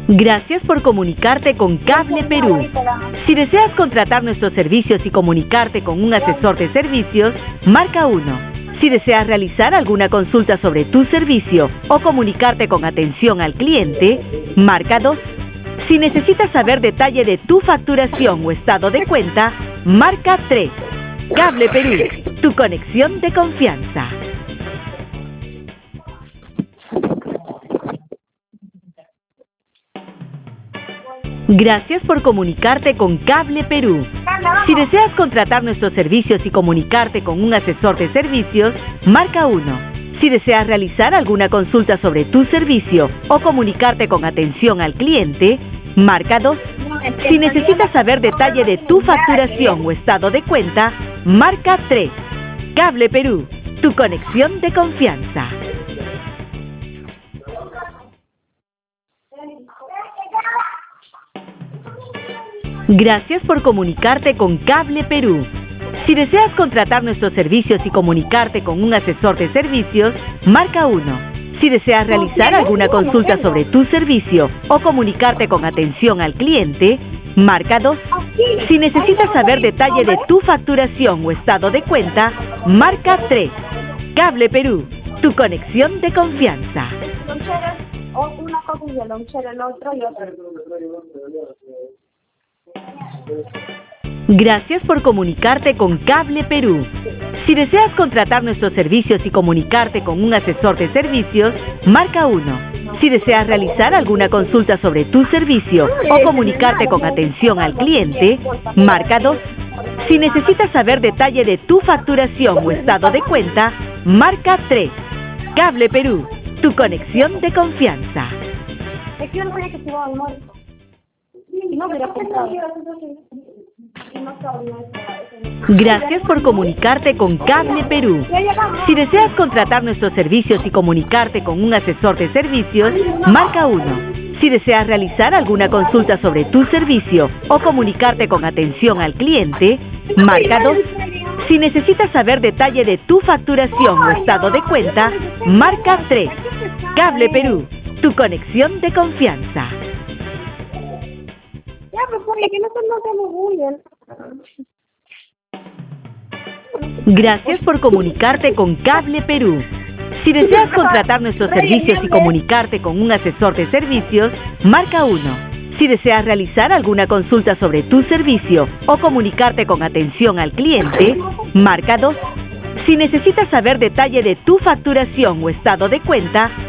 Gracias por comunicarte con Cable Perú. Si deseas contratar nuestros servicios y comunicarte con un asesor de servicios, marca 1. Si deseas realizar alguna consulta sobre tu servicio o comunicarte con atención al cliente, marca 2. Si necesitas saber detalle de tu facturación o estado de cuenta, marca 3. Cable Perú, tu conexión de confianza. Gracias por comunicarte con Cable Perú. Si deseas contratar nuestros servicios y comunicarte con un asesor de servicios, marca 1. Si deseas realizar alguna consulta sobre tu servicio o comunicarte con atención al cliente, marca 2. Si necesitas saber detalle de tu facturación o estado de cuenta, marca 3. Cable Perú, tu conexión de confianza. Gracias por comunicarte con Cable Perú. Si deseas contratar nuestros servicios y comunicarte con un asesor de servicios, marca 1. Si deseas realizar alguna consulta sobre tu servicio o comunicarte con atención al cliente, marca 2. Si necesitas saber detalle de tu facturación o estado de cuenta, marca 3. Cable Perú, tu conexión de confianza. Una cosa y el lonchero el otro y otro. Gracias por comunicarte con Cable Perú. Si deseas contratar nuestros servicios y comunicarte con un asesor de servicios, marca 1. Si deseas realizar alguna consulta sobre tu servicio o comunicarte con atención al cliente, marca 2. Si necesitas saber detalle de tu facturación o estado de cuenta, marca 3. Cable Perú, tu conexión de confianza. Es que yo no sabía que se iba a almuerzo. No hubiera pensado. Gracias por comunicarte con Cable Perú. Si deseas contratar nuestros servicios y comunicarte con un asesor de servicios, marca 1. Si deseas realizar alguna consulta sobre tu servicio o comunicarte con atención al cliente, marca 2. Si necesitas saber detalle de tu facturación o estado de cuenta, marca 3. Cable Perú, tu conexión de confianza. Ya, pues, oye, que no se me bullen. Gracias por comunicarte con Cable Perú. Si deseas contratar nuestros servicios y comunicarte con un asesor de servicios, marca 1. Si deseas realizar alguna consulta sobre tu servicio o comunicarte con atención al cliente, marca 2. Si necesitas saber detalle de tu facturación o estado de cuenta,